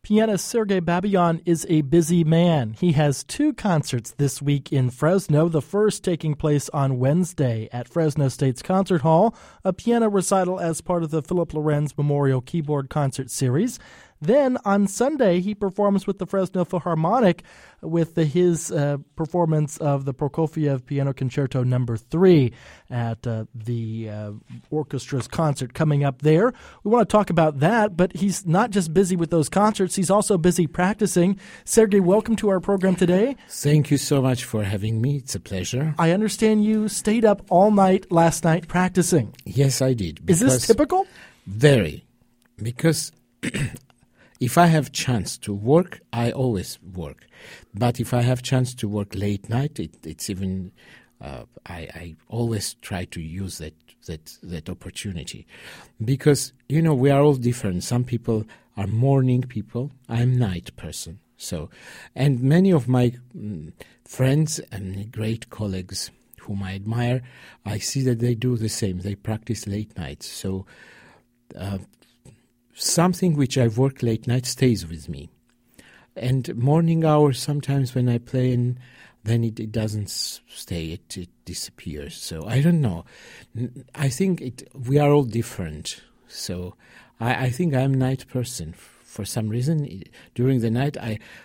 Pianist Sergei Babyan is a busy man. He has 2 concerts this week in Fresno, the first taking place on Wednesday at Fresno State's Concert Hall, a piano recital as part of the Philip Lorenz Memorial Keyboard Concert Series. Then on Sunday, he performs with the Fresno Philharmonic with his performance of the Prokofiev Piano Concerto No. 3 at the orchestra's concert coming up there. We want to talk about that, but he's not just busy with those concerts, he's also busy practicing. Sergei, welcome to our program today. Thank you so much for having me. It's a pleasure. I understand you stayed up all night last night practicing. Yes, I did. Is this typical? Very. Because if I have chance to work, I always work. But if I have chance to work late night, it's even I always try to use that opportunity, because we are all different. Some people are morning people. I'm night person. So, and many of my friends and great colleagues whom I admire, I see that they do the same. They practice late nights. So. Something which I work late night stays with me. And morning hours, sometimes when I play, and then it doesn't stay, it disappears. So I don't know. I think we are all different. So I think I'm a night person. For some reason, during the night,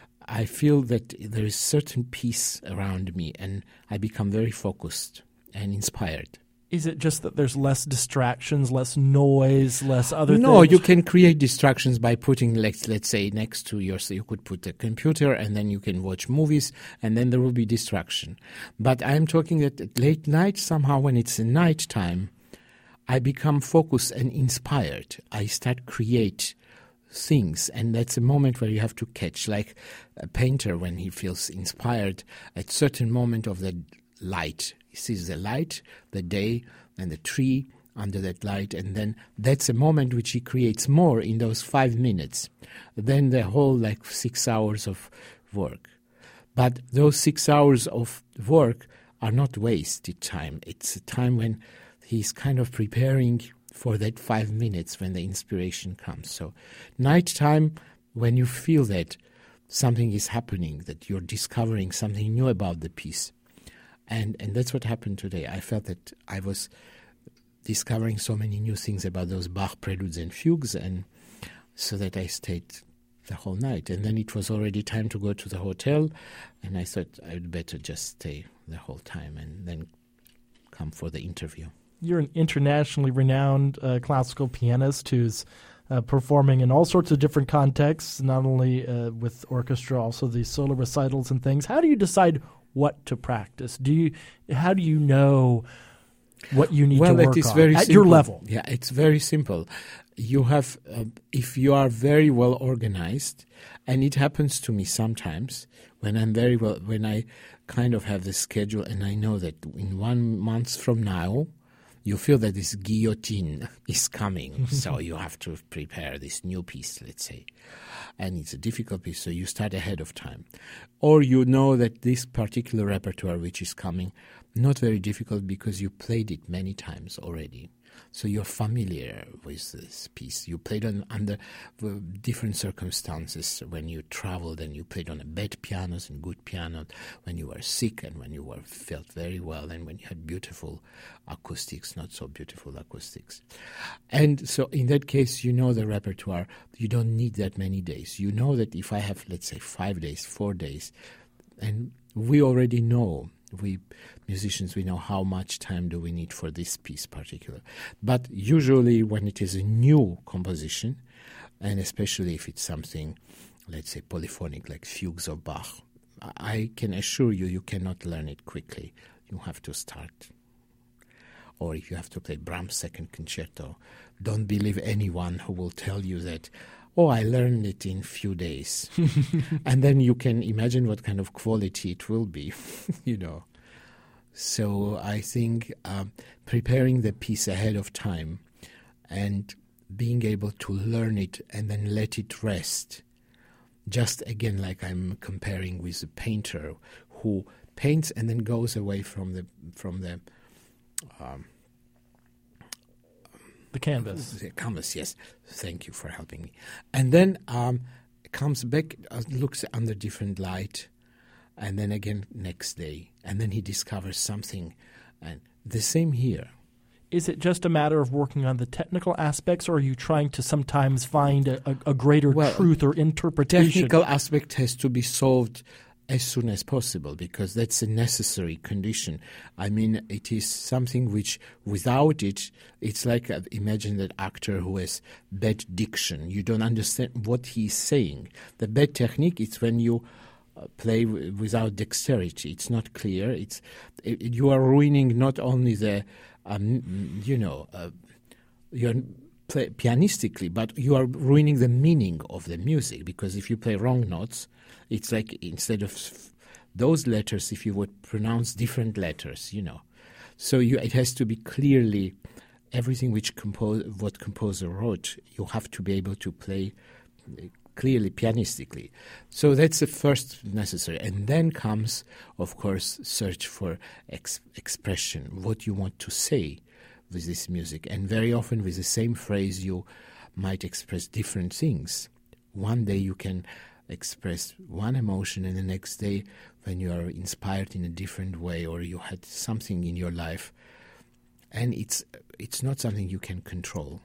I feel that there is certain peace around me, and I become very focused and inspired. Is it just that there's less distractions, less noise, less other things? No, you can create distractions by putting, let's say, next to yours. So you could put a computer, and then you can watch movies, and then there will be distraction. But I'm talking that at late night, somehow when it's a night time, I become focused and inspired. I start create things, and that's a moment where you have to catch, like a painter when he feels inspired at certain moment of the light. He sees the light, the day, and the tree under that light, and then that's a moment which he creates more in those 5 minutes than the whole 6 hours of work. But those 6 hours of work are not wasted time. It's a time when he's kind of preparing for that 5 minutes when the inspiration comes. So nighttime, when you feel that something is happening, that you're discovering something new about the piece. And that's what happened today. I felt that I was discovering so many new things about those Bach preludes and fugues, and so that I stayed the whole night. And then it was already time to go to the hotel, and I thought I would better just stay the whole time and then come for the interview. You're an internationally renowned classical pianist who's performing in all sorts of different contexts, not only with orchestra, also the solo recitals and things. How do you decide what to practice? How do you know what you need to work on at your level? Yeah, it's very simple. You have, if you are very well organized, and it happens to me sometimes when when I kind of have the schedule and I know that in 1 month from now, you feel that this guillotine is coming, so you have to prepare this new piece, let's say. And it's a difficult piece, so you start ahead of time. Or you know that this particular repertoire which is coming, not very difficult because you played it many times already. So you're familiar with this piece. You played under different circumstances. When you traveled and you played on a bad pianos and good piano, when you were sick and when you felt very well, and when you had beautiful acoustics, not so beautiful acoustics. And so in that case, you know the repertoire. You don't need that many days. You know that if I have, let's say, 5 days, 4 days, and we already know, we musicians, we know how much time do we need for this piece particular. But usually when it is a new composition, and especially if it's something, let's say, polyphonic like fugues of Bach, I can assure you, you cannot learn it quickly. You have to start. Or if you have to play Brahms' second concerto, don't believe anyone who will tell you that, oh, I learned it in few days. And then you can imagine what kind of quality it will be, So I think preparing the piece ahead of time and being able to learn it and then let it rest. Just again, like I'm comparing with a painter who paints and then goes away from the canvas. The canvas, yes. Thank you for helping me. And then comes back, looks under different light, and then again next day, and then he discovers something. And the same here. Is it just a matter of working on the technical aspects, or are you trying to sometimes find a greater truth or interpretation? Technical aspect has to be solved as soon as possible, because that's a necessary condition. I mean, it is something which, without it, it's like, imagine that actor who has bad diction. You don't understand what he's saying. The bad technique is when you play without dexterity. It's not clear. You are ruining not only the, you're pianistically, but you are ruining the meaning of the music, because if you play wrong notes, it's like instead of those letters, if you would pronounce different letters, So it has to be clearly everything what composer wrote, you have to be able to play clearly pianistically. So that's the first necessary. And then comes, of course, search for expression, what you want to say with this music. And very often with the same phrase you might express different things. One day you can express one emotion, and the next day when you are inspired in a different way, or you had something in your life, and it's not something you can control.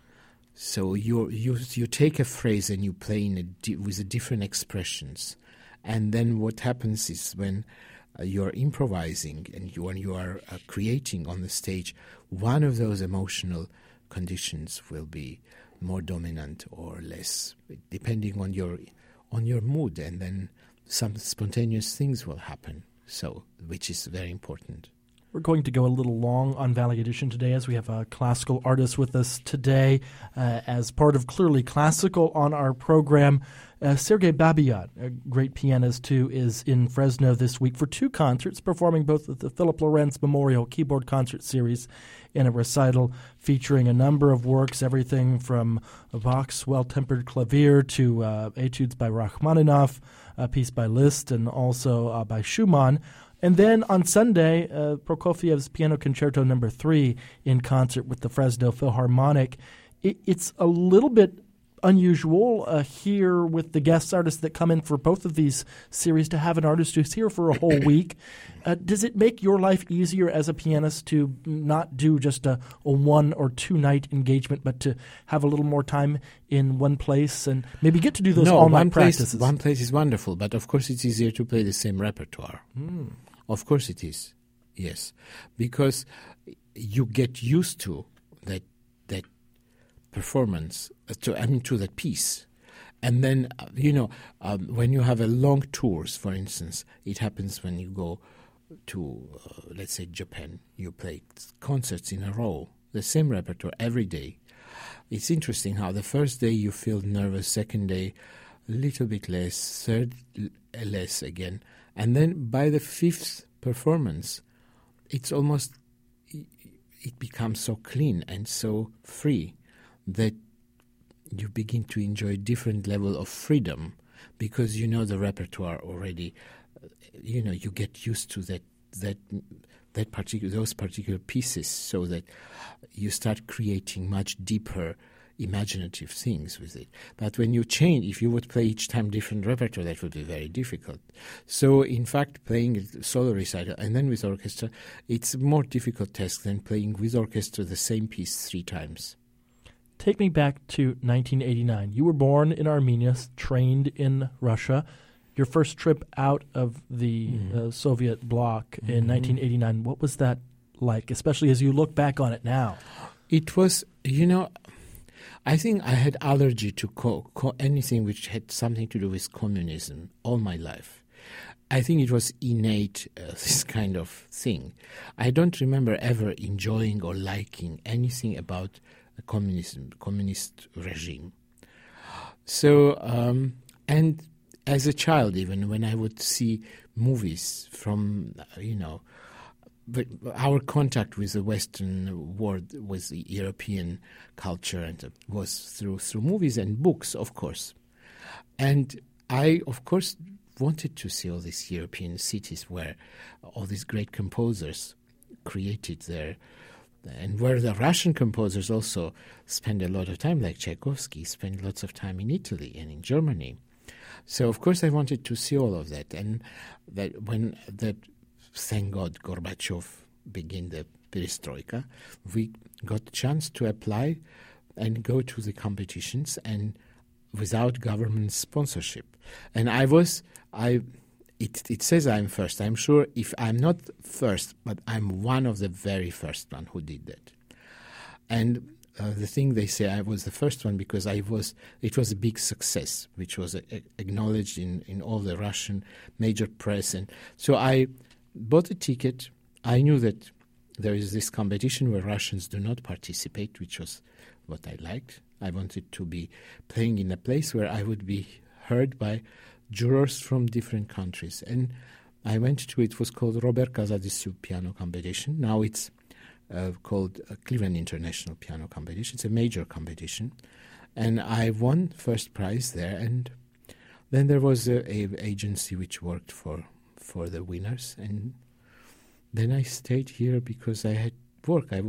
So you take a phrase and you play with the different expressions, and then what happens is when you're improvising and when you are creating on the stage, one of those emotional conditions will be more dominant or less, depending on your mood, and then some spontaneous things will happen, which is very important. We're going to go a little long on Valley Edition today, as we have a classical artist with us today as part of Clearly Classical on our program. Sergei Babiat, a great pianist too, is in Fresno this week for 2 concerts, performing both at the Philip Lorenz Memorial Keyboard Concert Series in a recital featuring a number of works, everything from Bach's Well-Tempered Clavier to etudes by Rachmaninoff, a piece by Liszt, and also by Schumann. And then on Sunday, Prokofiev's Piano Concerto No. 3 in concert with the Fresno Philharmonic. It's a little bit unusual here with the guest artists that come in for both of these series to have an artist who's here for a whole week. Does it make your life easier as a pianist to not do just a 1 or 2 night engagement, but to have a little more time in one place and maybe get to do those all-night practices? One place is wonderful, but of course it's easier to play the same repertoire. Of course it is, yes, because you get used to that performance, to that piece. And then, when you have a long tours, for instance, it happens when you go to, let's say, Japan, you play concerts in a row, the same repertoire every day. It's interesting how the first day you feel nervous, second day a little bit less, third less again. And then by the 5th performance, it becomes so clean and so free that you begin to enjoy a different level of freedom, because you know the repertoire already. You get used to those particular pieces, so that you start creating much deeper imaginative things with it. But when you change, if you would play each time different repertoire, that would be very difficult. So in fact, playing a solo recital and then with orchestra, it's a more difficult task than playing with orchestra the same piece 3 times. Take me back to 1989. You were born in Armenia, trained in Russia. Your first trip out of the Soviet bloc in 1989, what was that like, especially as you look back on it now? It was, I think I had allergy to anything which had something to do with communism all my life. I think it was innate, this kind of thing. I don't remember ever enjoying or liking anything about a communist regime. So, and as a child, even when I would see movies from, but our contact with the Western world, with the European culture, and was through movies and books, of course. And I, of course, wanted to see all these European cities where all these great composers created their, and where the Russian composers also spend a lot of time, like Tchaikovsky, spent lots of time in Italy and in Germany. So of course I wanted to see all of that, and thank God, Gorbachev began the perestroika, we got a chance to apply and go to the competitions and without government sponsorship. And it says I'm first. I'm sure if I'm not first, but I'm one of the very first one who did that. And the thing they say, I was the first one because it was a big success, which was acknowledged in all the Russian major press. And so I bought a ticket. I knew that there is this competition where Russians do not participate, which was what I liked. I wanted to be playing in a place where I would be heard by jurors from different countries. And I went to it. Was called Robert Kazadisiu Piano Competition. Now it's called Cleveland International Piano Competition. It's a major competition. And I won first prize there. And then there was an agency which worked for the winners. And then I stayed here because I had work. I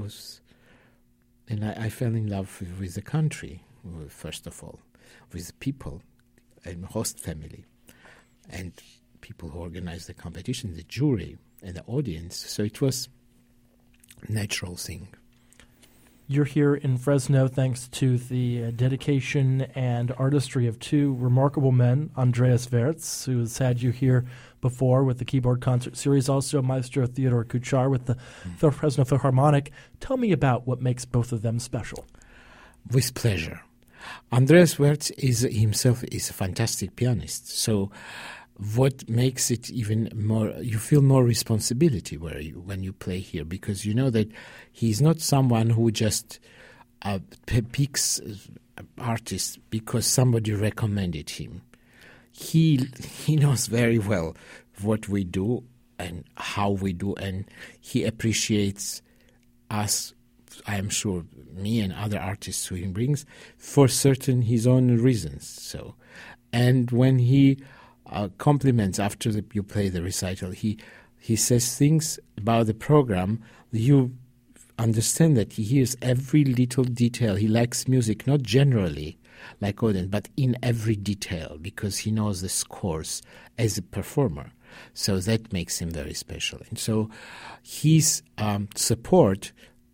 fell in love with the country, first of all, with people and host family and people who organized the competition, the jury and the audience. So it was a natural thing. You're here in Fresno thanks to the dedication and artistry of two remarkable men, Andreas Wertz, who has had you here before with the keyboard concert series, also Maestro Theodore Kuchar with the Fresno Philharmonic. Tell me about what makes both of them special. With pleasure. Andreas Wertz himself is a fantastic pianist. So what makes it even more, you feel more responsibility when you play here, because you know that he's not someone who just picks artists because somebody recommended him. He knows very well what we do and how we do, and he appreciates us, I am sure, me and other artists who he brings, for certain his own reasons. So, and when he compliments after you play the recital, he says things about the program. You understand that he hears every little detail. He likes music, not generally like Odin, but in every detail, because he knows the scores as a performer. So that makes him very special. And so his support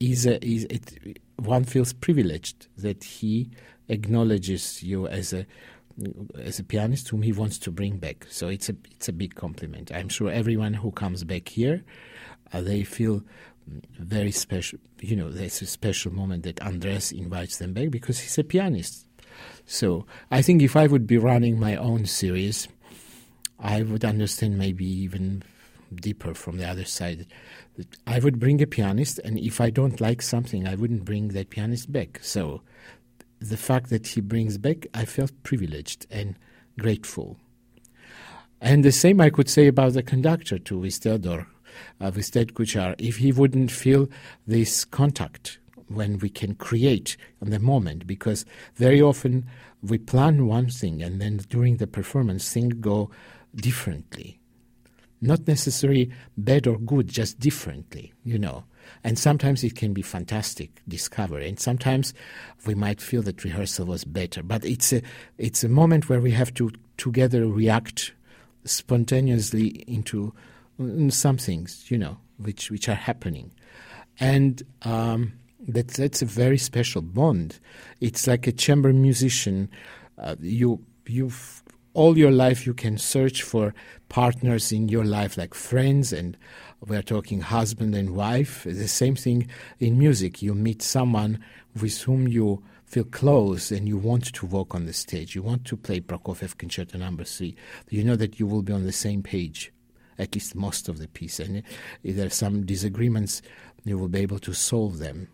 one feels privileged that he acknowledges you as a pianist whom he wants to bring back. So it's a big compliment. I'm sure everyone who comes back here, they feel very special. You know, there's a special moment that Andreas invites them back because he's a pianist. So I think if I would be running my own series, I would understand maybe even deeper from the other side. I would bring a pianist, and if I don't like something, I wouldn't bring that pianist back. So the fact that he brings back, I felt privileged and grateful. And the same I could say about the conductor too, with Theodore, with Ted Kuchar. If he wouldn't feel this contact when we can create on the moment, because very often we plan one thing and then during the performance things go differently. Not necessarily bad or good, just differently, you know. And sometimes it can be fantastic discovery, and sometimes we might feel that rehearsal was better. But it's a moment where we have to together react spontaneously into some things, you know, which are happening. And that's a very special bond. It's like a chamber musician. You've all your life you can search for partners in your life, like friends, and we're talking husband and wife. The same thing in music. You meet someone with whom you feel close and you want to walk on the stage. You want to play Prokofiev Concerto No. 3. You know that you will be on the same page, at least most of the piece. And if there are some disagreements, you will be able to solve them.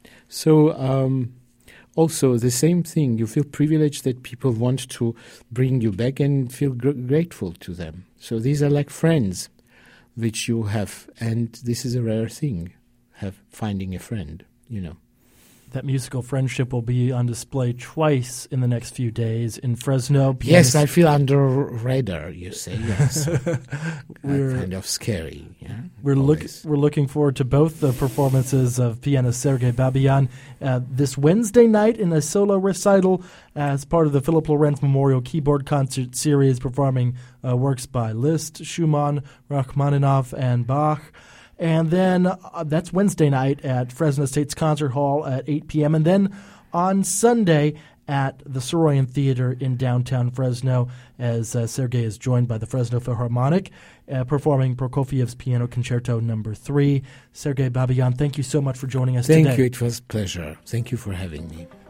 So also the same thing, you feel privileged that people want to bring you back and feel grateful to them. So these are like friends which you have, and this is a rare thing, finding a friend, you know. That musical friendship will be on display twice in the next few days in Fresno. Yes, I feel under radar, you say. Yes. Kind of scary. Yeah, we're looking forward to both the performances of pianist Sergei Babayan this Wednesday night in a solo recital as part of the Philip Lorenz Memorial Keyboard Concert Series, performing works by Liszt, Schumann, Rachmaninoff, and Bach. And then that's Wednesday night at Fresno State's Concert Hall at 8 p.m. And then on Sunday at the Soroyan Theater in downtown Fresno, as Sergei is joined by the Fresno Philharmonic, performing Prokofiev's Piano Concerto No. 3. Sergei Babayan, thank you so much for joining us today. Thank you. It was a pleasure. Thank you for having me.